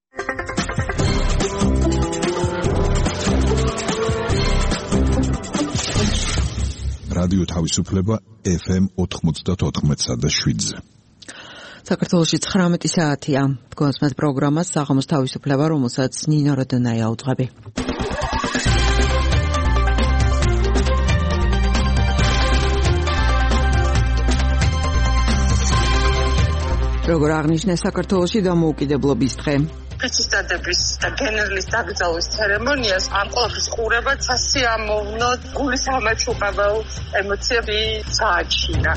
რადიო თავისუფლება FM 94.7-ზე. საქართველოში 19 საათია. გონსმეთ პროგრამას საღამოს თავისუფლება, რომელსაც ნინო როდონაია უძღვები. როგორ აღნიშნეს საქართველოში დამოუკიდებლობის დღე. ფიცისტადების და გენერლის დაკრძალვის ცერემონიას ამ ყოველთვის ყურება სასიამოვნო გულის ამაჩუყებელ ემოციები სააჩინა.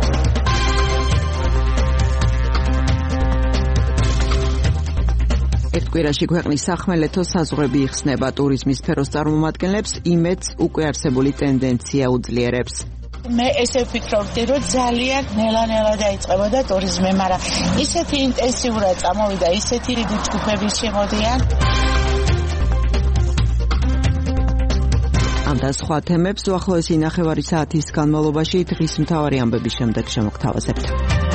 ერთ კვირაში ქვეყნის სახმელეთო საზღვრები იხსნება ტურიზმის სფეროს წარმომადგენლებს, იმედს უკვე არსებული ტენდენცია უძლიერებს. მე ესე ვფიქრობდი, რომ ძალიან ნელა-ნელა დაიწყებოდა ტურიზმი, მაგრამ ისეთი ინტენსიურად წამოვიდა, ისეთი რიგი ჯგუფები შემოდიან. ამ და სხვა თემებს უახლოესი ნახევარი საათის განმავლობაში დღის მთავარი ამბების შემდეგ შემოგთავაზებთ.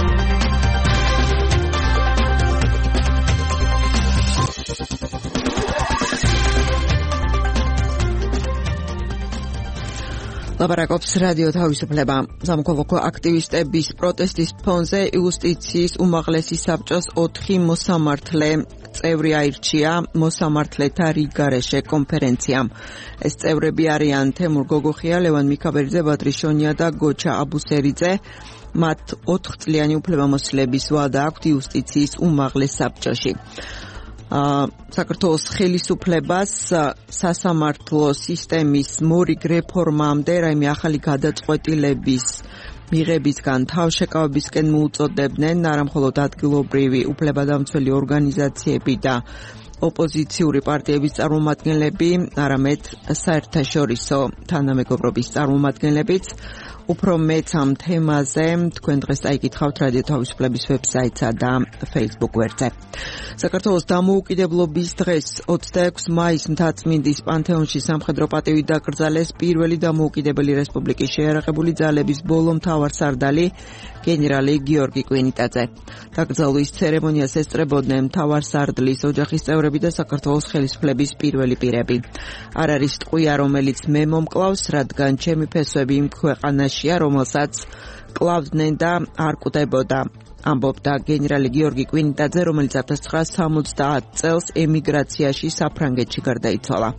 ლაპარაკობს რადიო თავისუფლება. სამოქალაქო აქტივისტების პროტესტის ფონზე იუსტიციის უმაღლესი საბჭოს 4 მოსამართლე წევრი აირჩია მოსამართლეთა რიგგარეშე კონფერენციამ. ეს წევრები არიან თემურ გოგოხია, ლევან მიქაბერიძე, ბადრიშონია და გოჩა აბუსერიძე. მათ 4 წლიანი უფლებამოსილების ვადა აქვთ იუსტიციის უმაღლეს საბჭოში. საქართველოს ხელისუფლებას სასამართლო სისტემის მორიგ რეფორმამდე რაიმე ახალი გადაწყვეტილების მიღებისგან თავშეკავებისკენ მოუწოდებდნენ არა მხოლოდ ადგილობრივი უფლებადამცველი ორგანიზაციები და ოპოზიციური პარტიების წარმომადგენლები, არამედ საერთაშორისო თანამეგობრობის წარმომადგენლებიც. უფრო მეც ამ თემაზე თქვენ დღეს წაიკითხავთ რადიო თავისუფლების ვებსაიტსა და Facebook გვერდზე. საქართველოს დამოუკიდებლობის დღეს 26 მაისს მთაწმინდის პანთეონში სამხედრო პატივით დაკრძალეს პირველი დამოუკიდებელი რესპუბლიკის შეიარაღებული ძალების ბოლო მთავარსარდალი გენერალი გიორგი კვინიტაძე. დაკრძალვის ცერემონიას ესწრებოდნენ მთავარსარდლის ოჯახის წევრები და საქართველოს ხელისუფლების პირველი პირები. არ არის ტყვია, რომელიც მე მომკლავს, რადგან ჩემი ფესვები იმ ქვეყანაშია, რომელსაც კლავდნენ და არ კვდებოდა. ამბობდა გენერალი გიორგი კვინიტაძე, რომელიც 1970 წელს ემიგრაციაში საფრანგეთში გარდაიცვალა.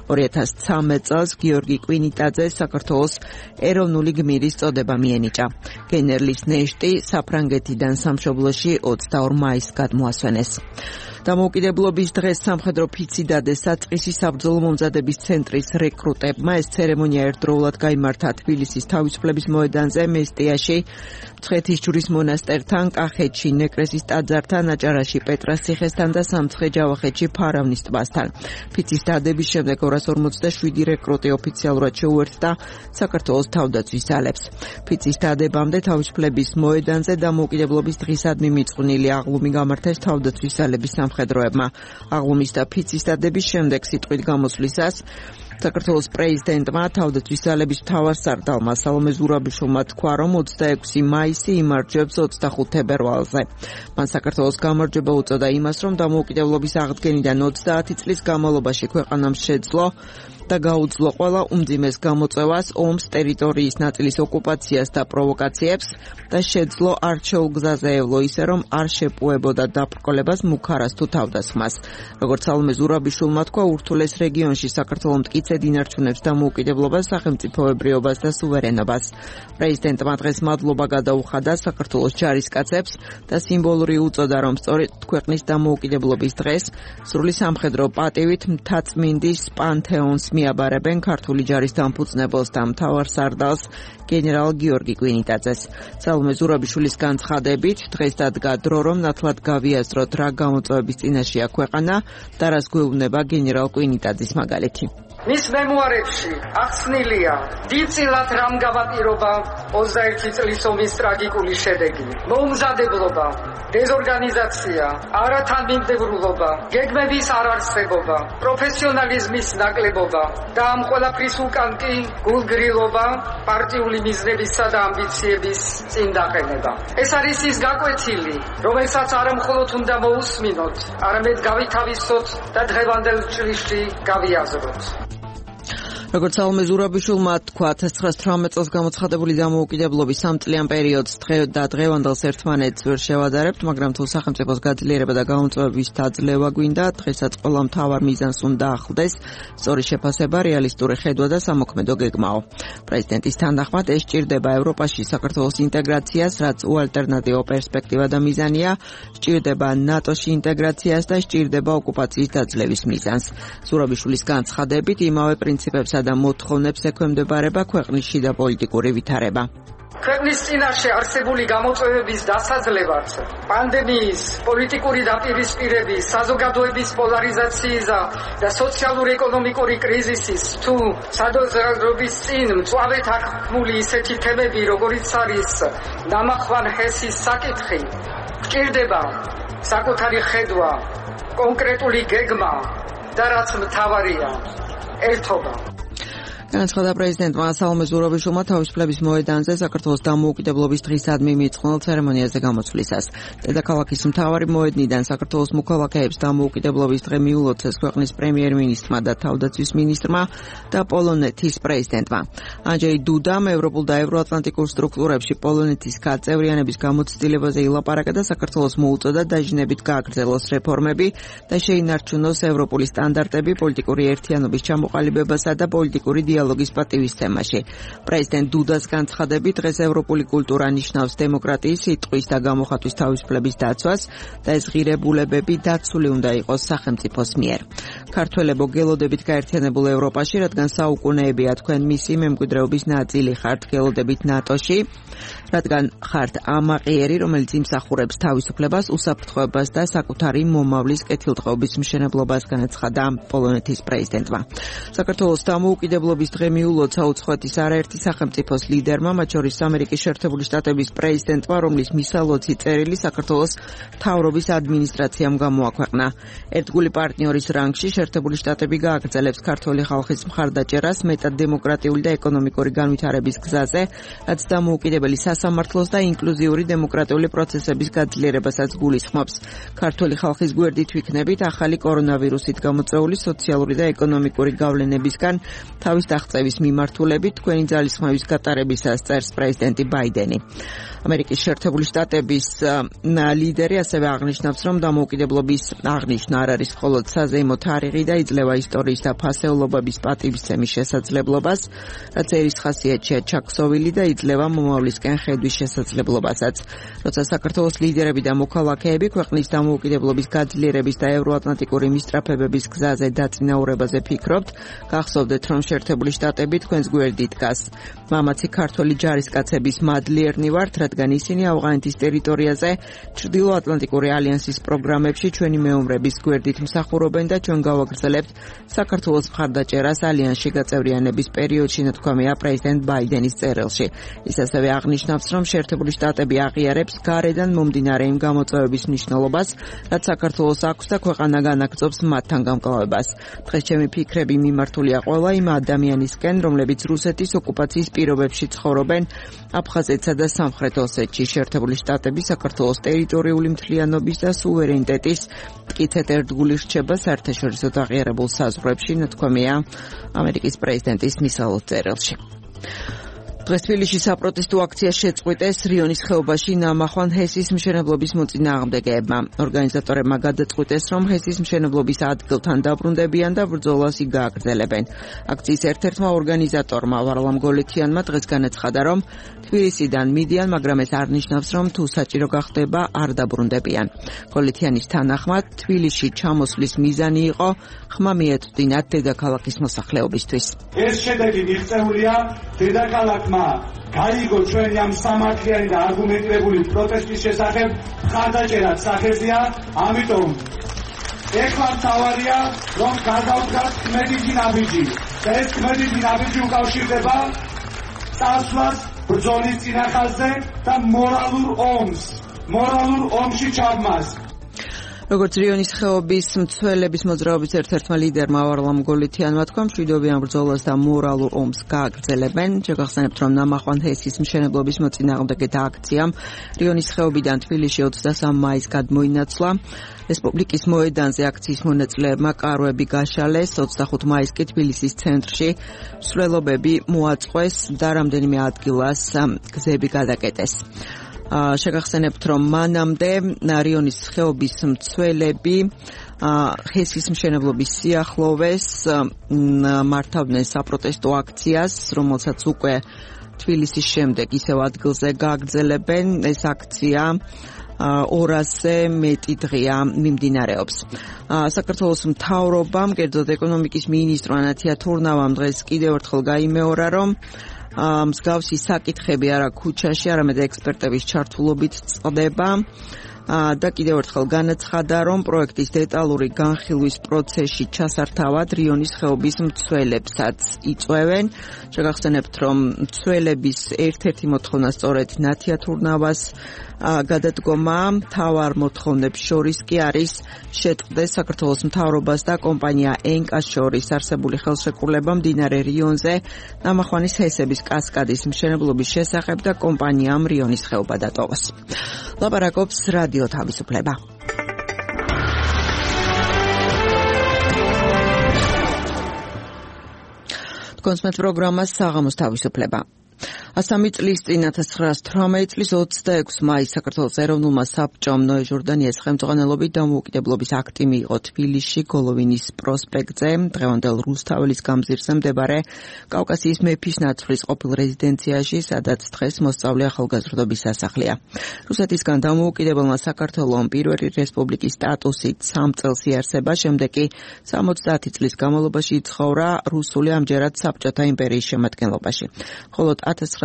2013 წელს გიორგი კვინიტაძე საქართველოს ეროვნული გმირის წოდება მიენიჭა. გენერლის ნეშტი საფრანგეთიდან სამშობლოში 22 მაისს გადმოასვენეს. დამოუკიდებლობის დღეს სამხედრო ფიცი დადეს საწყისი საბრძოლო მომზადების ცენტრის რეკრუტებმა. ეს ცერემონია ერთდროულად გაიმართა თბილისის თავისუფლების მოედანზე, მესტიაში, მცხეთის მონასტერთან, კახეთში, ნეკრესის ტაძართან, აჭარაში, პეტრას ციხესთან და სამცხე-ჯავახეთში, ფარავნის ტბასთან. ფიცის დადების შემდეგ 247 რეკრუტი ოფიციალურად შეუერთდა საქართველოს თავდაცვის ძალებს. ფიცის დადებამდე თავისუფლების მოედანზე დამოუკიდებლობის დღისადმი მიწყვნილი აღლუმი გამართეს თავდაცვის ძალების სამხედროებმა. აღლუმის და ფიცის დადების შემდეგ სიტყვით გამოსვლისას საქართველოს პრეზიდენტმა თავდაცვის ძალების მთავარსარდალმა სალომე ზურაბიშვილმა თქვა, რომ 26 მაისი იმარჯვებს 25 თებერვალზე. მან საქართველოს გამარჯვება უწოდა იმას, რომ დამოუკიდებლობის აღდგენიდან 30 წლის განმავლობაში ქვეყანამ შეძლო და გაუძლო ყველა უმძიმეს გამოწვევას, ომს, ტერიტორიის ნაწილის ოკუპაციას და პროვოკაციებს და შეძლო არჩეულ გზაზე ევლო ისე, რომ არ შეპუებოდა დაბრკოლებას, მუქარას თუ თავდასხმას. როგორც სალომე ზურაბიშვილმა თქვა, ურთულეს რეგიონში საქართველოს მტკიცედ ინარჩუნებს დამოუკიდებლობას, სახელმწიფოებრიობას და სუვერენობას. პრეზიდენტმა დღეს მადლობა გადაუხადა საქართველოს ჯარისკაცებს და სიმბოლური უწოდა, რომ სწორედ ქვეყნის დამოუკიდებლობის დღეს სრული სამხედრო პატივით მთაწმინდის პანთეონს მიაბარებენ ქართული ჯარის დამფუძნებელს და მთავარსარდალს გენერალ გიორგი კვინიტაძეს. სალომე ზურაბიშვილის განცხადებით, დღეს დადგა დრო, რომ ნათლად გავიაზროთ, რა გამოწვევების წინაშეა ქვეყანა და რას გვეუბნება გენერალ კვინიტაძის მაგალითი. მის მემუარებში ახსნილია დიდწილად რამ გავაპირობა 21 წლის ომის ტრაგიკული შედეგი. მოუმზადებლობა, დეზორგანიზაცია, არათანმიმდევრულობა, გეგმების არარსებობა, პროფესიონალიზმის ნაკლებობა და ამ ყველაფრის უკან კი გულგრილობა, პარტიული მიზნებისა და ამბიციების წინდაყენება. ეს არის ის გაკვეთილი, რომელსაც არა მხოლოდ უნდა მოусმინოთ, არამედ გავითავისოთ და დღევანდელ ჭრილში გავიაზროთ. როგორც ალმე ზურაბიშვილმა თქვა, 1918 წელს გამოცხადებული დამოუკიდებლობის 3 წლიან პერიოდს დღე და დღევანდელს ერთმანეთს ვერ შევადარებთ, მაგრამ თუ სახელმწიფოს გაძლიერება და გამოწვევების დაძლევა გვინდა, დღესაც ყველა მთავარ მიზანს უნდა ახლდეს სწორი შეფასება, რეალისტური ხედვა და სამოქმედო გეგმაო. პრეზიდენტის თანახმად ეს სჭირდება ევროპაში საქართველოს ინტეგრაციას, რაც უალტერნატივო პერსპექტივა და მიზანია, სჭირდება ნატოში ინტეგრაციას და სჭირდება ოკუპაციის დაძლევის მიზანს. ზურაბიშვილის განცხადებით იმავე პრინციპებსა და მოთხოვნებს ექვემდებარება ქვეყნის შიდა პოლიტიკური ვითარება. ქვეყნის წინაშე არსებული გამოწვევების დასაძლევად, პანდემიის, პოლიტიკური დაპირისპირების, საზოგადოების პოლარიზაციისა და სოციალურ-ეკონომიკური კრიზისის თუ სადაზრდობის წინ მწვავედ აღქმული ისეთი თემები, როგორიც არის ნამახვან ჰესის საკითხი, გჭირდება საკუთარი ხედვა, კონკრეტული გეგმა და რაც მთავარია, ერთობა. განაცხადა პრეზიდენტმა სალომე ზურაბიშვილმა თავისუფლების მოედანზე საქართველოს დამოუკიდებლობის დღისადმი მიწყნელ ცერემონიაზე გამოსვლისას. დედაქალაქის მთავარი მოედნიდან საქართველოს მოქალაქეებს დამოუკიდებლობის დღე მიულოცეს ქვეყნის პრემიერ-მინისტრმა და თავდაცვის მინისტრმა და პოლონეთის პრეზიდენტმა. ანჯეი დუდამ ევროპულ და ევროატლანტიკურ სტრუქტურებში პოლონეთის გაწევრიანების გამოცდილებაზე ილაპარაკა და საქართველოს მოუწოდა დაჟინებით გააგრძელოს რეფორმები და შეინარჩუნოს ევროპული სტანდარტები პოლიტიკური ერთიანობის ჩამოყალიბებასა და პოლიტიკური დიალოგის პატივისცემაში. პრეზიდენტ დუდას განცხადებით დღეს ევროპული კულტურა ნიშნავს დემოკრატიის, სიტყვის და გამოხატვის თავისუფლების დაცვას და ეს ღირებულებები დაცული უნდა იყოს სახელმწიფოს მიერ. ქართველებო გელოდებით გაერთიანებულ ევროპაში, რადგან საუკუნეებია თქვენ მისი მემკვიდრეობის ნაწილი ხართ, გელოდებით ნატოში, რადგან ხართ ამაყიერი, რომელიც იმსახურებს თავისუფლებას, უსაფრთხოებას და საკუთარი მომავლის კეთილდღეობის მშენებლობას, განაცხადა პოლონეთის პრეზიდენტმა. საქართველოს დამოუკიდებლობის დღე მიულოცა უცხოეთის არაერთი სახელმწიფოს ლიდერმა, მათ შორის ამერიკის შეერთებული შტატების პრეზიდენტმა, რომლის მისალოცი წერილი საქართველოს მთავრობის ადმინისტრაციამ გამოაქვეყნა. ერთგული პარტნიორის რანგში შეერთებული შტატები გააგრძელებს ქართველი ხალხის მხარდაჭერას მეტად დემოკრატიული და ეკონომიკური განვითარების გზაზე, რაც დამოუკიდებელი სასამართლოს და ინკლუზიური დემოკრატიული პროცესების გაძლიერებასაც გულისხმობს. ქართველი ხალხის გვერდით ვიქნებით ახალი კორონავირუსით გამოწვეული სოციალური და ეკონომიკური გავლენებისგან თავის აღწევის მიმართულებით თქვენი ძალისხმევის გატარებისას წერს პრეზიდენტი ბაიდენი. ამერიკის შეერთებული შტატების ლიდერი ასევე აღნიშნავს, რომ დამოუკიდებლობის აღნიშვნა არ არის მხოლოდ საზეიმო თარიღი და იძლევა ისტორიის და ფასეულობების პატივისცემის შესაძლებლობას, რაც ერის ხასიათშია ჩაქსოვილი და იძლევა მომავლისკენ ხედვის შესაძლებლობასაც. როცა საქართველოს ლიდერები და მოქალაქეები ქვეყნის დამოუკიდებლობის გაძლიერების და ევროატლანტიკური მისწრაფებების გზაზე დაწინაურებაზე ფიქრობთ, გახსოვდეთ, რომ შეერთებული შტატები თქვენს გვერდით დგას. მამაცი ქართველი ჯარისკაცების მადლიერნი ვართ, რადგან ისინი ავღანეთის ტერიტორიაზე ჩრდილოატლანტიკური ალიანსის პროგრამებში ჩვენი მეომრების გვერდით მსახურობენ და ჩვენ გავაგრძელებთ საქართველოს მხარდაჭერას ალიანსში გაწევრიანების პერიოდში, ნათქვამია პრეზიდენტ ბაიდენის წერილში. ის ასევე აღნიშნავს, რომ შეერთებული შტატები აღიარებს გარედან მომდინარე იმ გამოწვევების მნიშვნელობას, რაც საქართველოს აქვს და ქვეყანა განაგრძობს მათთან გამკლავებას. დღეს ჩემი ფიქრები მიმართულია ყველა იმ ადამიანისკენ, რომლებიც რუსეთის ოკუპაციის პირობებში ცხოვრობენ აფხაზეთსა და სამხრეთ ოსეთში. შეერთებული შტატები საქართველოს ტერიტორიული მთლიანობის და სუვერენიტეტის მტკიცედ ერთგული რჩება საერთაშორისო აღიარებულ საზღვრებში, ნათქვამია ამერიკის პრეზიდენტის მისალოს წერილში. დღეს თბილისში საპროტესტო აქცია შეწყვიტეს რიონის ხეობაში ნამახვან ჰესის მშენებლობის მოწინააღმდეგეებმა. ორგანიზატორებმა გადაწყვიტეს, რომ ჰესის მშენებლობის ადგილთან დაბრუნდებიან და ბრძოლას გააგრძელებენ. აქციის ერთ-ერთმა ორგანიზატორმა ვარლამ გოლეთიანმა დღეს განაცხადა, რომ თბილისიდან მიდიან, მაგრამ ეს არ ნიშნავს, რომ თუ საჭირო გახდება, არ დაბრუნდებიან. გოლეთიანის თანახმად, თბილისში ჩამოსვლის მიზანი იყო ხმა მიეწვდინათ დედაქალაქის მოსახლეობისთვის. ეს შედეგი მიღწეულია დედაქალაქმა გაიგო ჩვენი ამ სამართლიანი და არგუმენტირებული პროტესტის შესახებ მხარდაჭერაც სახეზეა, ამიტომ ეხლა მთავარია რომ გადავდგათ კმედითი ნაბიჯი და ეს კმედითი ნაბიჯი უკავშირდება წასვლას ბრძოლის წინახაზე და მორალურ ომში ჩაბმას. როგორც რიონის ხეობის მცველების მოძრაობის ერთ-ერთმა ლიდერმა ვარლამ გოლითიანმა თქვა, მშვიდობიან ბრძოლას და მორალურ ომს გააგრძელებენ. შეგახსენებთ, რომ ნამახვან ჰესის მშენებლობის მოწინააღმდეგე აქციამ რიონის ხეობიდან თბილისში 23 მაისს გადმოინაცვლა. რესპუბლიკის მოედანზე აქციის მონაწილეებმა კარვები გაშალეს, 25 მაისს კი თბილისის ცენტრში მსვლელობები მოაწყვეს და რამდენიმე ადგილას გზები გადაკეტეს. შეგახსენებთ, რომ მანამდე რიონის ხეობის მცველები ჰესის მშენებლობის სიახლოვეს მართავდნენ საპროტესტო აქციას, რომელსაც უკვე თბილისის შემდეგ ისევ ადგილზე გააგრძელებენ. ეს აქცია 200-ზე მეტი დღეა მიმდინარეობს. საქართველოს მთავრობამ, კერძოდ ეკონომიკის მინისტრ ანათია თურნავამ დღეს კიდევ ერთხელ გაიმეორა, რომ მსგავსი საკითხები არა ქუჩაში, არამედ ექსპერტების ჩართულობით წყდება და კიდევ ერთხელ განაცხადა, რომ პროექტის დეტალური განხილვის პროცესში ჩასართავად რიონის ხეობის მცველებსაც იწვევენ. შეგახსენებთ, რომ მცველების ერთ-ერთი მოთხოვნა სწორედ ნათია თურნავას გადადგომა. მთავარ მოთხოვნებს შორის კი არის შეწყდეს საქართველოს მთავრობას და კომპანია ენკას შორის არსებული ხელშეკრულება მდინარე რიონზე ნამახვანის ჰესების კასკადის მშენებლობის შესახებ და კომპანიამ რიონის ხეობა დატოვოს. ლაპარაკობს რადიო თავისუფლება. კონსმეთ პროგრამას საღამოს თავისუფლება. 103 წლის წინ 1918 წლის 26 მაისს საქართველოს ეროვნულმა საბჭომ ნოე ჟორდანიას ხელმძღვანელობით დამოუკიდებლობის აქტი მიიღო თბილისში გოლოვინის პროსპექტზე, დღევანდელ რუსთაველის გამზირზე მდებარე კავკასიის მეფის ნაცვლის ყოფილ რეზიდენციაში, სადაც დღეს მოსწავლე ახალგაზრდობის სასახლეა. რუსეთისგან დამოუკიდებელმა საქართველომ პირველი რესპუბლიკის სტატუსით 3 წელს იარსება, შემდეგ კი 70 წლის განმავლობაში იცხოვრა რუსული ამჯერად საბჭოთა იმპერიის შემადგენლობაში. მხოლოდ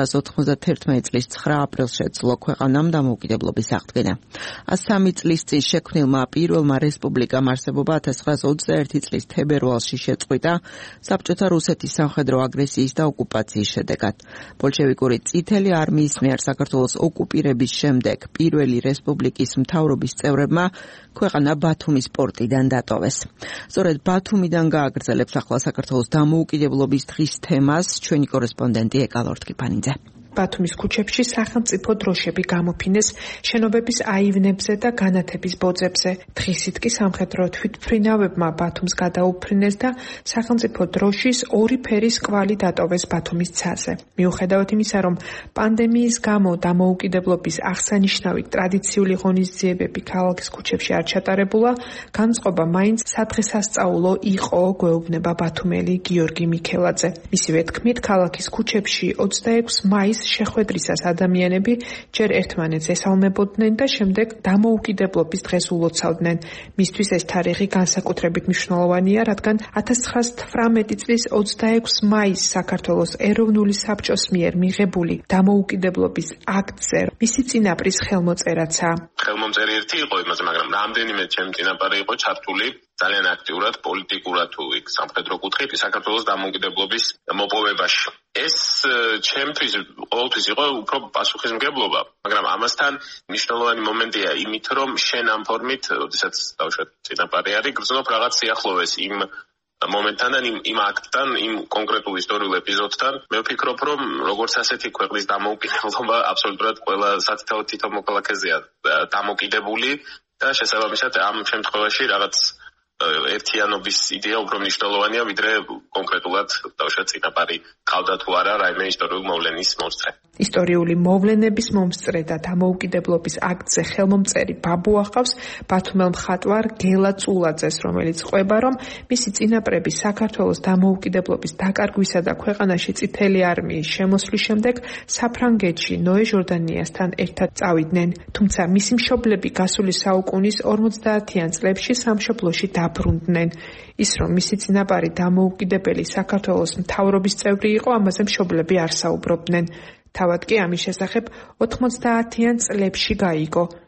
1991 წლის 9 აპრილს შეძლო ქვეყანამ დამოუკიდებლობის აღდგენა. 103 წლის წინ შექმნილმა პირველმა რესპუბლიკამ არსებობა 1921 წლის თებერვალში შეწყვიტა საბჭოთა რუსეთის სამხედრო აგრესიის და ოკუპაციის შედეგად. ბოლშევიკური წითელი არმიის მიერ საქართველოს ოკუპირების შემდეგ პირველი რესპუბლიკის მთავრობის წევრებმა ქვეყანა ბათუმის პორტიდან დატოვეს. სწორედ ბათუმიდან გააგრძელებს ახლა საქართველოს დამოუკიდებლობის დღის თემას ჩვენი კორესპონდენტი ეკალორთკი პანიძე. ბათუმის ქუჩებში სახელმწიფო დროშები გამოფინეს შენობების აივნებზე და განათების ბოძებზე. დღისით კი სამხედრო თვითმფრინავებმა ბათუმს გადაუფრინეს და სახელმწიფო დროშის ორი ფერის კვალი დატოვეს ბათუმის ცაზე. მიუხედავად იმისა, რომ პანდემიის გამო დამოუკიდებლობის აღსანიშნავი ტრადიციული ღონისძიებები ქალაქის ქუჩებში არ ჩატარებულა, განწყობა მაინც სადღესასწაულო იყო, გვეუბნება ბათუმელი გიორგი მიქელაძე. მისივე თქმით, ქალაქის ქუჩებში 26 მაისს შეხვედრისას ადამიანები ჯერ ერთმანეთს ესალმებოდნენ და შემდეგ დამოუკიდებლობის დღეს ულოცავდნენ. მისთვის ეს თარიღი განსაკუთრებით მნიშვნელოვანია, რადგან 1918 წლის 26 მაისს საქართველოს ეროვნული საბჭოს მიერ მიღებული დამოუკიდებლობის აქტზე მისი წინაპრის ხელმოწერაცა. ხელმომწერი ერთი იყო იმაზე, მაგრამ რამდენიმე ჩემი წინაპარი იყო ჩართული ძალიან აქტიურად პოლიტიკურად თუ იქ სამხედრო კუთხით საქართველოს დამოუკიდებლობის მოპოვებაში. ეს ჩემთვის ყოველთვის იყო უფრო პასუხისმგებლობა, მაგრამ ამასთან მნიშვნელოვანი მომენტია იმით, რომ შენ ამ ფორმით, როდესაც დავუშვათ წინაპარი არის, გრძნობ რაღაც სიახლოვეს იმ მომენტთან, იმ აქტთან, იმ კონკრეტულ ისტორიულ ეპიზოდთან. მე ვფიქრობ, რომ როგორც ასეთი ქვეყნის დამოუკიდებლობა აბსოლუტურად ყველა სათითაოდ თითო მოქალაქეზეა დამოკიდებული და შესაბამისად ამ შემთხვევაში რაღაც ერთიანობის იდეა უფრო მნიშვნელოვანია, ვიდრე კონკრეტულად დავუშვათ წინაპარი ყავდა თუ არა რაიმე ისტორიული მოვლენის მომსწრე. ისტორიული მოვლენების მომსწრე და დამოუკიდებლობის აქტზე ხელმომწერი ბაბუ ახავს ბათუმელ მხატვარ გელა წულაძეს, რომელიც ყვება, რომ მისი წინაპრები საქართველოს დამოუკიდებლობის დაკარგვისა და ქვეყანაში წითელი არმიის შემოსვლის შემდეგ საფრანგეთში ნოე ჟორდანიასთან ერთად წავიდნენ, თუმცა მისი მშობლები გასული საუკუნის 50-იან წლებში სამშობლოში დაბრუნდნენ. ის, რომ მისი წინაპარი დამოუკიდებელი საქართველოს მთავრობის წევრი იყო, ამაზე მშობლები არ საუბრობდნენ. თავად კი ამის შესახებ 90-იან წლებში გაიგო.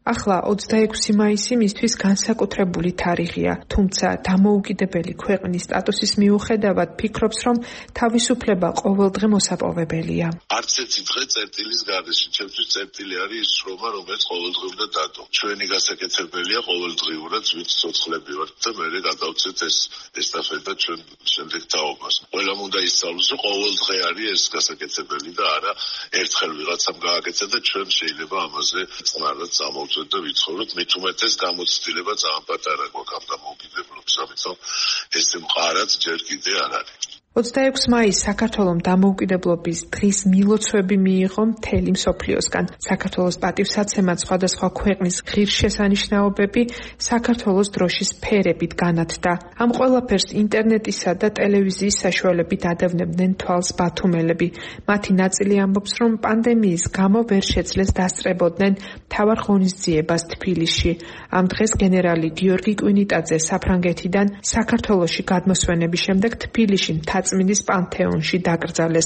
ახლა 26 მაისი მისთვის განსაკუთრებული თარიღია, თუმცა დამოუკიდებელი ქვეყნის სტატუსის მიუხედავად ფიქრობს, რომ თავისუფლება ყოველდღე მოსაპოვებელია. არც ერთი დღე წერტილის გარეშე, ჩემთვის წერტილი არის ის შრომა, რომელიც ყოველდღე უნდა დადო. ჩვენი გასაკეთებელია ყოველდღიურად ვით ცოცხლები ვართ და მე გადავწეთ ეს ესტაფეტა ჩვენ შემდეგ თაობას. ყველამ უნდა ისწავლოს, რომ ყოველდღე არის ეს გასაკეთებელი და არა ერთხელ ვიღაცამ გააკეთა და ჩვენ შეიძლება ამაზე წყნარად წამოვწვეთ და ვიცხოვროთ. მით უმეტეს გამოცდილება ძალიან პატარა გვაქვს ამ დამოუკიდებლობის, ამიტომ ეს მყარად ჯერ კიდე არ არის. 26 მაისს საქართველომ დამოუკიდებლობის დღის მილოცვები მიიღო მთელი მსოფლიოსგან. საქართველოს პატივსაცემად სხვადასხვა ქვეყნის ღირსშესანიშნაობები საქართველოს დროშის ფერებით განათდა. ამ ყველაფერს ინტერნეტისა და ტელევიზიის საშუალებით ადევნებდნენ თვალს ბათუმელები. მათი ნაწილი ამბობს, რომ პანდემიის გამო ვერ შეძლეს დასწრებოდნენ მთავარ ღონისძიებას თბილისში. ამ დღეს გენერალი გიორგი კვინიტაძე საფრანგეთიდან საქართველოში გადმოსვენების შემდეგ თბილისში წმინდის პანთეონში დაკრძალეს.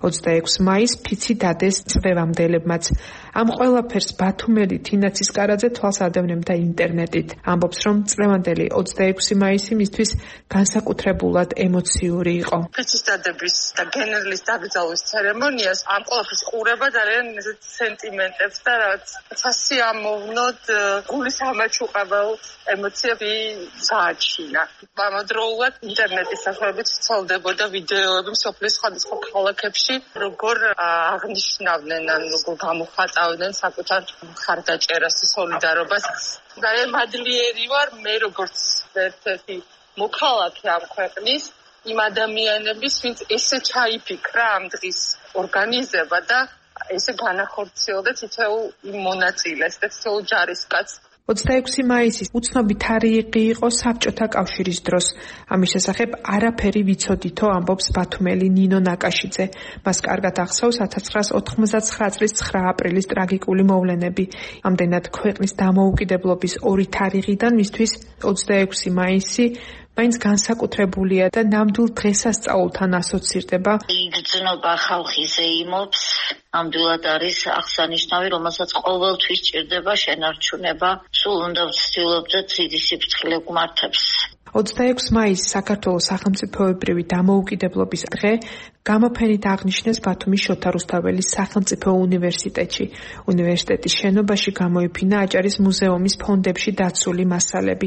26 მაისს ფიცი დადეს წვევამდელებმაც. ამ ყველაფერს ბათუმელი თინა ცისკარაძე თვალს ადევნებდა ინტერნეტით. ამბობს, რომ წვევამდელი 26 მაისი მისთვის განსაკუთრებულად ემოციური იყო. ფიცის დადების და გენერლის დაკრძალვის ცერემონიას ამ ყველაფრის ყურება ძალიან სენტიმენტებს და რაც სასიამოვნოდ გულის ამაჩუყებელ ემოციები გააჩინა. ამავდროულად ინტერნეტის საშუალებით ვრცელდებოდა ვიდეოები მსოფლიოს სხვადასხვა ქალაქებში, როგორ აღნიშნავდნენ, ან როგორ გამოხატავდნენ საკუთარ მხარდაჭერას და სოლიდარობას. ძალიან მადლიერი ვარ მე როგორც ერთ-ერთი მოქალაქე ამ ქვეყნის, იმ ადამიანების, ვინც ესე ჩაიფიქრა ამ დღის ორგანიზება და ესე განახორციელდა თითოეულ მონაწილეს და თითოეულ ჯარისკაცს. 26 მაისის უცნობი თარიღი იყო საბჭოთა კავშირის დროს. ამის შესახებ არაფერი ვიცოდითო, ამბობს ბათუმელი ნინო ნაკაშიძე. მას კარგად ახსოვს 1989 წლის 9 აპრილის ტრაგიკული მოვლენები. ამდენად ქვეყნის დამოუკიდებლობის ორი თარიღიდან მისთვის 26 მაისი მაინც განსაკუთრებულია და ნამდვილ დღესასწაულთან ასოცირდება. იგრძნობა ხალხის ეიმობს, ნამდვილად არის აღსანიშნავი, რომელსაც ყოველთვის ჭირდება შენარჩუნება. სულ უნდა ვცდილობდეთ დიდი სიფრთხილე გვმართებს. 26 მაისს საქართველოს სახელმწიფოებრივი დამოუკიდებლობის დღე გამოფენით აღნიშნეს ბათუმის შოთა რუსთაველის სახელმწიფო უნივერსიტეტში. უნივერსიტეტის შენობაში გამოიფინა აჭარის მუზეუმის ფონდებში დაცული მასალები.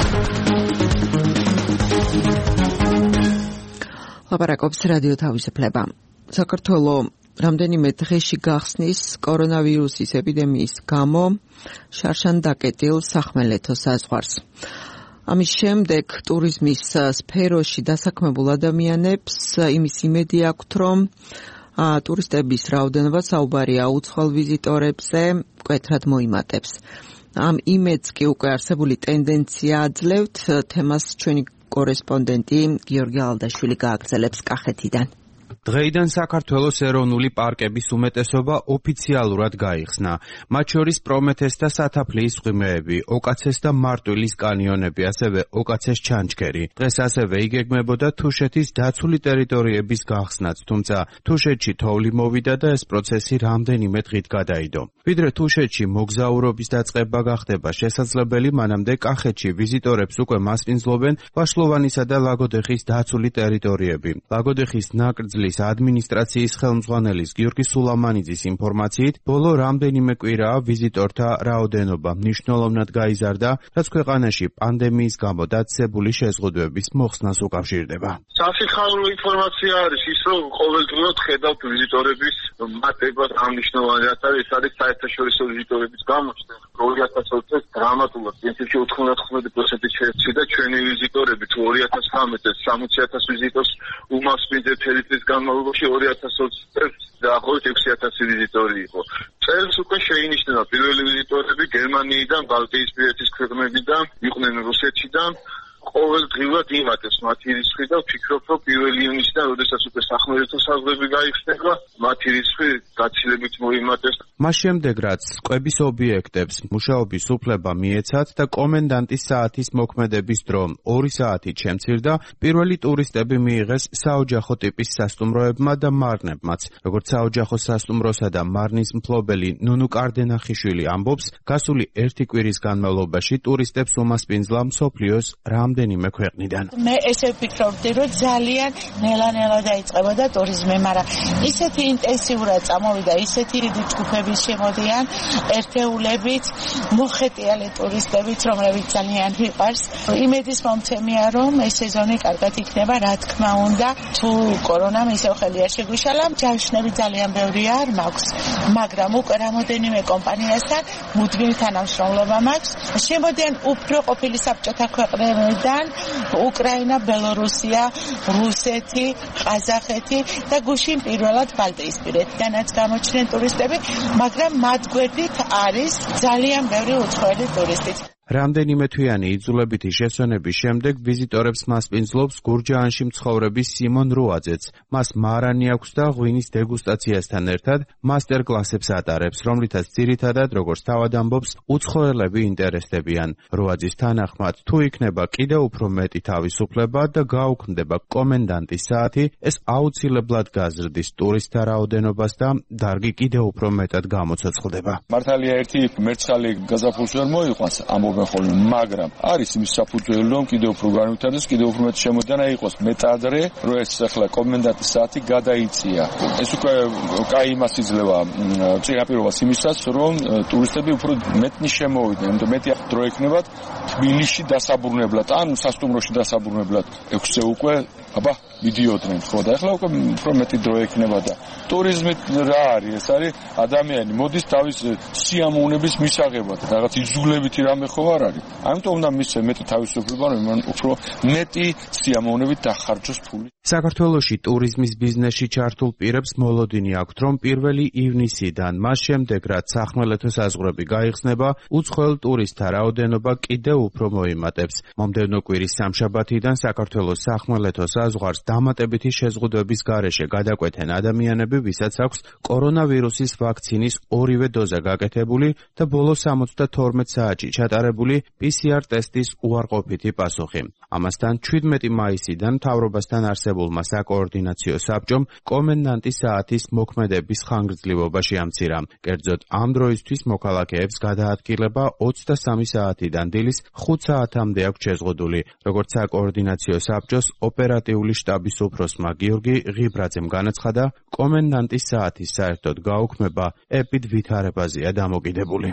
ლაპარაკობს რადიო თავისუფლება. საქართველოს რამდენიმე დღეში გახსნის კორონავირუსის ეპიდემიის გამო შარშან დაკეტილ სახმელეთო საზღვარს. ამის შემდეგ ტურიზმის სფეროში დასაქმებულ ადამიანებს იმის იმედი აქვთ, რომ ტურისტების რაოდენობა საუბარია უცხოელ ვიზიტორებზე მკვეთრად მოიმატებს. ამ იმედს კი უკვე არსებული ტენდენცია აძლევთ. თემას ჩვენი კორესპონდენტი გიორგი ალდაშვილი გააგრძელებს კახეთიდან. დღეიდან საქართველოს ეროვნული პარკების უმეტესობა ოფიციალურად გაიხსნა. მათ შორის პრომეთეს და სათაფლიის მღვიმეები, ოკაცეს და მარტვილის კანიონები, ასევე ოკაცეს ჩანჩქერი. დღეს ასევე იგეგმებოდა თუშეთის დაცული ტერიტორიების გახსნაც, თუმცა თუშეთში თოვლი მოვიდა და ეს პროცესი რამდენიმე დღით გადაიდო. ვიდრე თუშეთში მოგზაურობის დაწყება გახდება შესაძლებელი, მანამდე კახეთში ვიზიტორებს უკვე მასპინძლობენ ვაშლოვანისა და ლაგოდეხის დაცული ტერიტორიები. ლაგოდეხის ნაკრძლის ადმინისტრაციის ხელმძღვანელის გიორგი სულამანიძის ინფორმაციით, ბოლო რამდენიმე კვირაა ვიზიტორთა რაოდენობა მნიშვნელოვნად გაიზარდა, რაც ქვეყანაში პანდემიის გამო დაწესებული შეზღუდვების მოხსნას უკავშირდება. სასიხარულო ინფორმაცია არის ის, რომ ყოველდღიურად ხედავთ ვიზიტორების მატებას ამ მნიშვნელოვნად არის საერთაშორისო ვიზიტორების გამოჩნდა. 2020 წელს დრამატულად ინტენსივში 99% შეეცდა ჩვენი ვიზიტორები, 2019 წელს 60,000 ვიზიტორს უმასპინძეთ წელიწადის განმავლობაში 2020 წელს დაახლოებით 6,000 ვიზიტორი იყო. წელს უკვე შეინიშნება პირველი ვიზიტორები გერმანიიდან, ბალტიისპირეთის ქვეყნებიდან, იყვნენ რუსეთიდან, ყოველდღიურად იმატებს მათი რიცხვი და ვფიქრობ, რომ 1 ივნისიდან, როდესაც უკვე სახმელეთო საზღვრები გაიხსნება, მათი რიცხვი გაცილებით მოიმატებს. მას შემდეგ, რაც კვების ობიექტებს მუშაობის უფლება მიეცათ და კომენდანტის საათის მოქმედების დრო 2 საათით შემცირდა, პირველი ტურისტები მიიღეს საოჯახო ტიპის სასტუმროებმა და მარნებმაც. როგორც საოჯახო სასტუმროსა და მარნის მფლობელი ნუნუ კარდენახიშვილი ამბობს, გასული 1 კვირის განმავლობაში ტურისტებს უმასპინძლა მსოფლიოს რამდენიმე ქვეყნიდან. მე ესე ვფიქრობდი, რომ ძალიან ნელა-ნელა დაიწყებოდა ტურიზმი, მაგრამ ისეთი ინტენსიურად წამოვიდა, ისეთი დიდი ჯგუფები შემოდიან ერთეულებით, მოხეტიალე ტურისტებით, რომლებიც ძალიან მიყვარს. იმედის მომცემია, რომ ეს სეზონი კარგად იქნება, რა თქმა უნდა, თუ კორონამ ისევ ხელი არ შეგვიშალა, ჯაშნები ძალიან ბევრი არ მაქვს, მაგრამ უკვე რამოდენიმე კომპანიასთან მუდმივი თანამშრომლობა მაქვს. შემოდიან უფრო ყოფილი საბჭოთა ქვეყნებიდან, უკრაინა, ბელორუსია, რუსეთი, ყაზახეთი და გუშინ პირველად ბალტიისპირეთიდანაც გამოჩნდნენ ტურისტები, მაგრამ მათ გვერდით არის ძალიან ბევრი უცხოელი ტურისტი. რამდენიმე თვიანი იძულებითი შესვენების შემდეგ ვიზიტორებს მასპინძლობს გურჯაანში მცხოვრები სიმონ რუაძეც. მას მარანი აქვს და ღვინის დეგუსტაციასთან ერთად მასტერკლასებს ატარებს, რომლითაც ძირითადად, როგორც თავად ამბობს, უცხოელები ინტერესდებიან. რუაძის თანახმად, თუ იქნება კიდევ უფრო მეტი თავისუფლება და გაუქმდება კომენდანტის საათი, ეს აუცილებლად გაზრდის ტურისტთა რაოდენობას და დარგი კიდევ უფრო მეტად გამოცოცხლდება. მართალია ერთი მერცხალი გაზაფხულს ვერ მოიყვანს, ამბობენ ხოლმე, მაგრამ არის იმის საფუძველი, რომ კიდევ უფრო განვითარდეს, კიდევ უფრო მეტი შემოდანა იყოს მეტადრე, რომ ეს ახლა კომენდანტის საათი გადაიწია. ეს უკვე კაი იმას იძლევა წინაპირობას იმისას, რომ ტურისტები უფრო მეტნი შემოვიდნენ, იმიტომ მეტი დრო ექნებათ თბილისში დასაბრუნებლად, ან სასტუმროში დასაბრუნებლად. 6-ზე უკვე აბა მიდიოდნენ, ხო და ახლა უკვე უფრო მეტი დრო ექნება და ტურიზმი რა არის? ეს არის ადამიანი მოდის თავის სიამოვნების მისაღებად, რაღაც იძულებითი რამე ხო არ არის. ამიტომ უნდა მისცე მეტი თავისუფლება, რომ მან უფრო მეტი სიამოვნებით დახარჯოს ფული. საქართველოში ტურიზმის ბიზნესში ჩართულ პირებს მოლოდინი აქვთ, რომ 1 ივნისიდან, მას შემდეგ, რაც სახმელეთო საზღვრები გაიხსნება, უცხოელ ტურისტთა რაოდენობა კიდევ უფრო მოიმატებს. მომდევნო კვირის სამშაბათიდან საქართველოს სახმელეთო საზღვარს დამატებითი შეზღუდვების გარეშე გადაკვეთენ ადამიანები, ვისაც აქვს კორონავირუსის ვაქცინის 2-ვე დოზა გაკეთებული და ბოლო 72 საათში ჩატარებული PCR ტესტის უარყოფითი პასუხი. ამასთან 17 მაისიდან მთავრობასთან არსებულმა საკოორდინაციო საბჭომ კომენდანტის საათის მოქმედების ხანგრძლივობა შეამცირა. კერძოდ, ამ დროისთვის მოქალაქეებს გადაადგილება 23 საათიდან დილის 5 საათამდე აქვს შეზღუდული. როგორც საკოორდინაციო საბჭოს ოპერატიული შტაბის უფროსმა გიორგი ღიბრაძემ განაცხადა, კომენდანტის საათის საერთოდ გაუქმება ეპიდვითარებაზეა დამოკიდებული.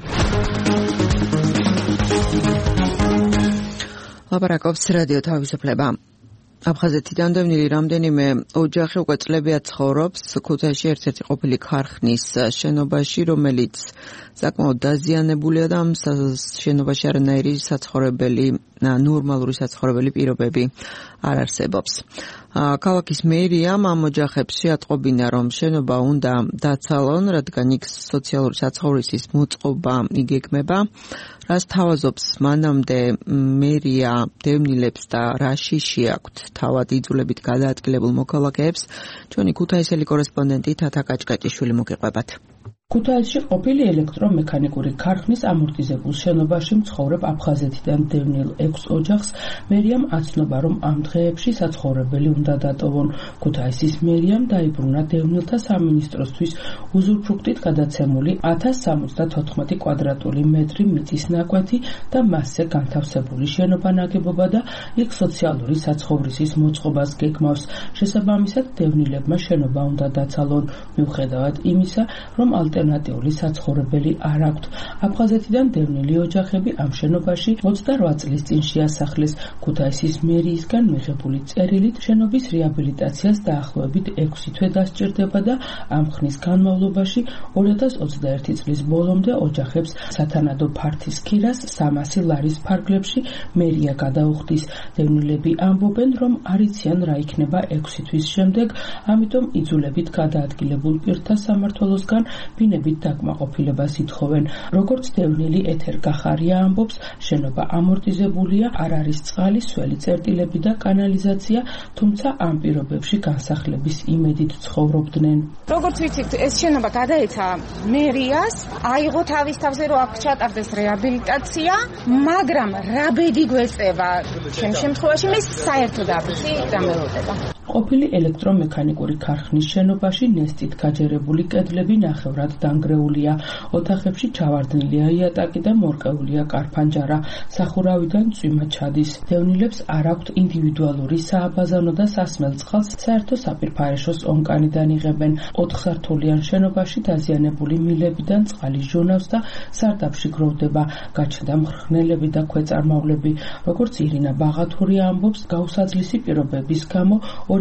ლაპარაკობს რადიო თავისუფლება. აფხაზეთიდან დევნილი რამდენიმე ოჯახი უკვე წლებია ცხოვრობს ქუთაისში ერთ-ერთი ყოფილი ქარხნის შენობაში, რომელიც საკმაოდ დაზიანებულია და ამ შენობაში არანაირი საცხოვრებელი, ნორმალური საცხოვრებელი პირობები არ არსებობს. ქალაქის მერიამ ამ ოჯახებს შეატყობინა, რომ შენობა უნდა დაცალონ, რადგან იქ სოციალური საცხოვრისის მოწყობა იგეგმება. რას თავაზობს მანამდე მერია დევნილებს და რა შიში აქვთ თავად იძულებით გადაადგილებულ მოქალაქეებს, ჩვენი ქუთაისელი კორესპონდენტი თათა კაჭკაჭიშვილი მოგიყვებათ. ქუთაისში ყოფილი ელექტრომექანიკური ქარხნის ამორტიზებულ შენობაში მცხოვრებ აფხაზეთიდან დევნილ 6 ოჯახს მერიამ აცნობა, რომ ამ დღეებში საცხოვრებელი უნდა დატოვონ. ქუთაისის მერიამ დაიბრუნა დევნილთა სამინისტროსთვის უზურპრუქტით გადაცემული 1074 კვადრატული მეტრი მიწის ნაკვეთი და მასზე განთავსებული შენობა ნაგებობა და იქ სოციალური საცხოვრისის მოწყობას გეგმავს. შესაბამისად, დევნილებმა შენობა უნდა დაცალონ, მიუხედავად იმისა, რომ ალტერნატიული საცხოვრებელი არ აქვთ. აფხაზეთიდან დევნილი ოჯახები ამ შენობაში 28 წლის წინ შეასახლეს. ქუთაისის მერიისგან მიღებული წერილით შენობის რეაბილიტაციას დაახლოებით 6 თვე დასჭირდება და ამ ხნის განმავლობაში 2021 წლის ბოლომდე ოჯახებს სათანადო ფართის ქირას 300 ლარის ფარგლებში მერია გადაუხდის. დევნილები ამბობენ, რომ არ იციან რა იქნება 6 თვის შემდეგ, ამიტომ იძულებით გადაადგილებულ პირთა სამმართველოსგან ბინებით დაკმაყოფილებას ითხოვენ. როგორც დევნილი ეთერ გახარია ამბობს, შენობა ამორტიზებულია, არ არის წყალი, სველი წერტილები და კანალიზაცია, თუმცა ამ პირობებში განსახლების იმედით ცხოვრობდნენ. როგორც ვიცით, ეს შენობა გადაეცა მერიას, აიღო თავის თავზე რომ აქ ჩატარდეს რეაბილიტაცია, მაგრამ რა ბედი გვეწევა ჩემ შემთხვევაში მე საერთოდ არ ვიცი რა მელოდება. ყოფილი ელექტრომექანიკური ქარხნის შენობაში ნესტით გაჯერებული კედლები ნახევრად დანგრეულია. ოთახებში ჩავარდნილია იატაკი და მორყეულია კარფანჯარა. სახურავიდან წვიმა ჩადის. დევნილებს არ აქვთ ინდივიდუალური სააბაზანო და სასმელ წყალს საერთო საპირფარეშოს ონკანიდან იღებენ. 4 სართულიან შენობაში დაზიანებული მილებიდან წყალი ჟონავს და სარდაფში გროვდება. გაჩნდა მხრხნელები და ქვეწარმავლები. როგორც ირინა ბაღათურია ამბობს, გაუსაძლისი პირობების გამო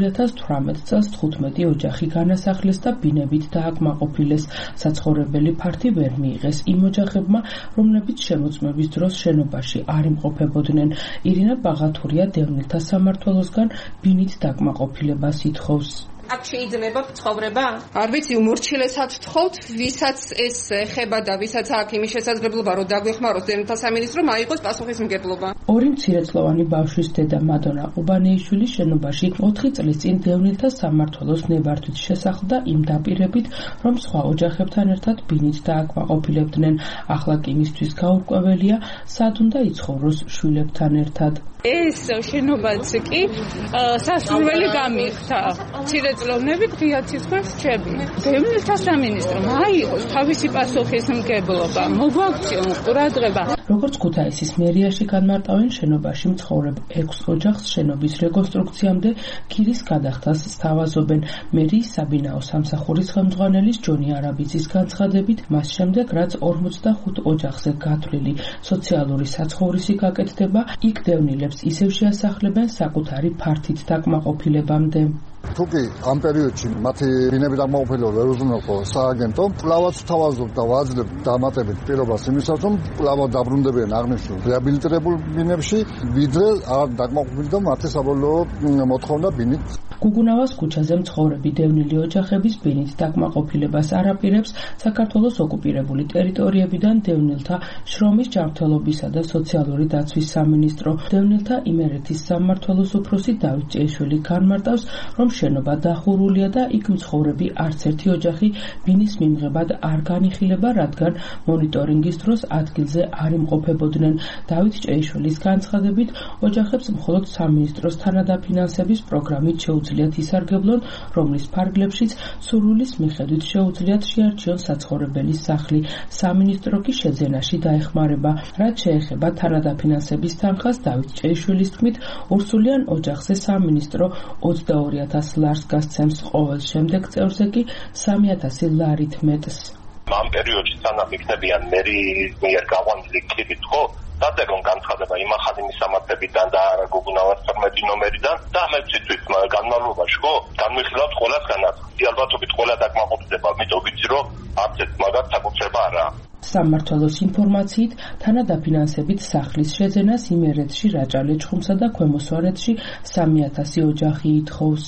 2018 წელს 15 ოჯახი განასახლეს და ბინებით დააკმაყოფილეს. საცხოვრებელი ფართი ვერ მიიღეს იმ ოჯახებმა, რომლებიც შემოწმების დროს შენობაში არ იმყოფებოდნენ. ირინა ბაღათურია დევნილთა სამმართველოსგან ბინით დაკმაყოფილებას ითხოვს. აქ შეიძლება ცხოვრება? არ ვიცი, უმორჩილესად ვთხოვთ, ვისაც ეს ეხება და ვისაც აქ იმის შესაძლებლობა რომ დაგვეხმაროს დევნილთა სამინისტრომ აიღოს პასუხისმგებლობა. ორი მცირეწლოვანი ბავშვის დედა მადონა ყუბანეიშვილი შენობაში 4 წლის წინ დევნილთა სამმართველოს ნებართვით შესახლდა იმ დაპირებით, რომ სხვა ოჯახებთან ერთად ბინით დააკმაყოფილებდნენ. ახლა კი მისთვის გაურკვეველია, სად უნდა იცხოვროს შვილებთან ერთად. ეს შენობაც კი სასურველი გამიხდა. მცირეწლოვნებით ღია ცისფერს რჩები. დევნილთა სამინისტრომ აიღოს თავისი პასუხისმგებლობა, მოგვაქციონ ყურადღება. როგორც ქუთაისის მერიაში განმარტავენ, შენობაში მცხოვრებ 6 ოჯახს შენობის რეკონსტრუქციამდე ქირის გადახდას სთავაზობენ. მერიის საბინაო სამსახურის ხელმძღვანელის ჯონი არაბიძის განცხადებით, მას შემდეგ რაც 45 ოჯახზე გათვლილი სოციალური საცხოვრისი გაკეთდება, იქ დევნილებს ისევ შეასახლებენ საკუთარი ფართით დაკმაყოფილებამდე. თუკი ამ პერიოდში მათი ბინები დაკმაყოფილება ვერ უზრუნველყო სააგენტომ, კვლავაც ვთავაზობ და ვაძლევ დამატებით პირობას იმისას, რომ კვლავ დაბრუნდებიან აღნიშნულ რეაბილიტირებულ ბინებში, ვიდრე არ დაკმაყოფილდა მათი საბოლოო მოთხოვნა ბინით. გუგუნავას ქუჩაზე მცხოვრები დევნილი ოჯახების ბინით დაკმაყოფილებას არაპირებს საქართველოს ოკუპირებული ტერიტორიებიდან დევნილთა შრომის ჯანმრთელობისა და სოციალური დაცვის სამინისტრო. დევნილთა იმერეთის სამმართველოს უფროსი დავით ჭეიშვილი განმარტავს, რომ შენობა დახურულია და იქ მცხოვრები არც ერთი ოჯახი ბინის მიმღებად არ განიხილება, რადგან მონიტორინგის დროს ადგილზე არ იმყოფებოდნენ. დავით ჭეიშვილის განცხადებით, ოჯახებს მხოლოდ სამინისტროს თანადაფინანსების პროგრამით შეუძლიათ ისარგებლონ, რომლის ფარგლებშიც სურვილის მიხედვით შეუძლიათ შეარჩიონ საცხოვრებელი სახლი. სამინისტრო კი შეძენაში დაეხმარება. რაც შეეხება თანადაფინანსების თანხას, დავით ჭეიშვილის თქმით, ორსულიან ოჯახზე სამინისტრო 22,000 ლარს გასცემს ყოველ შემდეგ წევრზე კი 3,000 ლარით მეტს. ამ პერიოდში სანამ იქნებიან მერის მიერ გაყვანილი ქირით, ხო? დაწერონ განცხადება იმ ახალი მისამართებიდან და არა გუგუნავას 11 ნომერიდან და მე ვცითვით განმავლობაში, ხო? განვიხილავთ ყველას განაცხადი. ალბათობით ყველა დაკმაყოფილდება, ამიტომ ვიცი რომ არც ერთ მაგათ საკუთრება არა. სამმართველოს ინფორმაციით, თანადაფინანსებით სახლის შეძენას იმერეთში, რაჭა-ლეჩხუმსა და ქვემო სვანეთში 3,000 ოჯახი ითხოვს.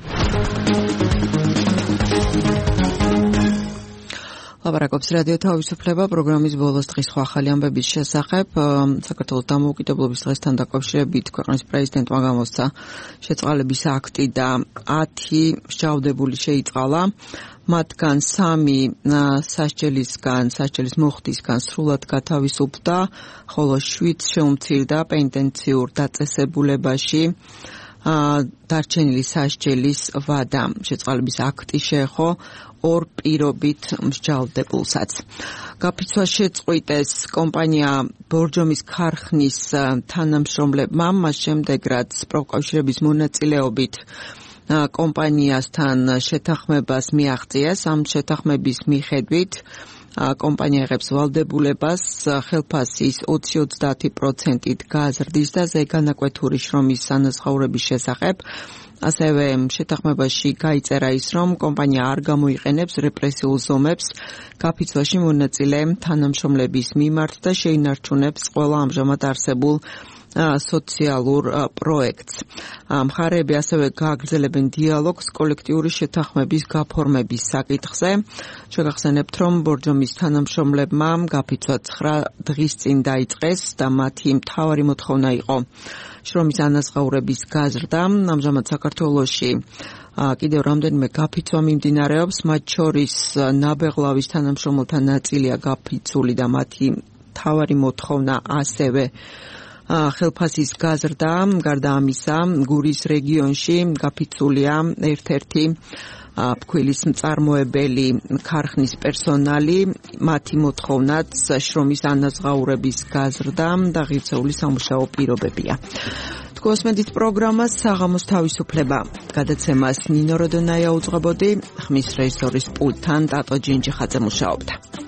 ლაპარაკობს რადიო თავისუფლება პროგრამის ბოლოს დღის ახალი ამბების შესახებ. საქართველოს დამოუკიდებლობის დღესთან დაკავშირებით ქვეყნის პრეზიდენტმა გამოსცა შეწყალების აქტი და 10 მსჯავრდებული შეიწყალა. მათგან 3 სასჯელის მოხდისგან სრულად გათავისუფლდა, ხოლო 7 შეუმცირდა პენტენციურ დაწესებულებაში. დარჩენილი სასჯელის ვადა შეწყალების აქტი შეეხო 2 პირობით მსჯავრდებულსაც. გაფიცვა შეწყვიტეს კომპანია ბორჯომის ქარხნის თანამშრომლებმა, მას შემდეგ რაც პროფკავშირების მონაწილეობით კომპანიასთან შეთანხმებას მიაღწიეს. ამ შეთანხმების მიხედვით კომპანია იღებს ვალდებულებას ხელფასის 20-30%-ით გაზრდის და ზეგანაკვეთური შრომის სანაზღაურების შესახებ. ასევე შეთანხმებაში გაიწერა ის, რომ კომპანია არ გამოიყენებს რეპრესიულ ზომებს გაფიცვაში მონაწილე თანამშრომლების მიმართ და შეინარჩუნებს ყველა ამჟამად არსებულ სოციალურ პროექტს. მხარეები ასევე გააგრძელებენ დიალოგს კოლექტიური შეთანხმების გაფორმების საკითხზე. შეგახსენებთ, რომ ბორჯომის თანამშრომლებმა გაფიცვა 9 დღის წინ დაიწყეს და მათი მთავარი მოთხოვნა იყო შრომის ანაზღაურების გაზრდა. ამჟამად საქართველოში კიდევ რამდენიმე გაფიცვა მიმდინარეობს, მათ შორის ნაბეღლავის თანამშრომელთა ნაწილია გაფიცული და მათი მთავარი მოთხოვნა ასევე ხელფასის გაზრდა. გარდა ამისა, გურის რეგიონში გაფიცულია ერთ-ერთი ფქვილის მწარმოებელი ქარხნის პერსონალი, მათი მოთხოვნაც შრომის ანაზღაურების გაზრდა და ღირსეული სამუშაო პირობებია. გოსმედით პროგრამას საღამოს თავისუფლება. გადაცემას ნინო როდონაია უძღვებოდი, ხმის რეჟისორის პულტთან ტატო ჯინჯიხაძე მუშაობდა.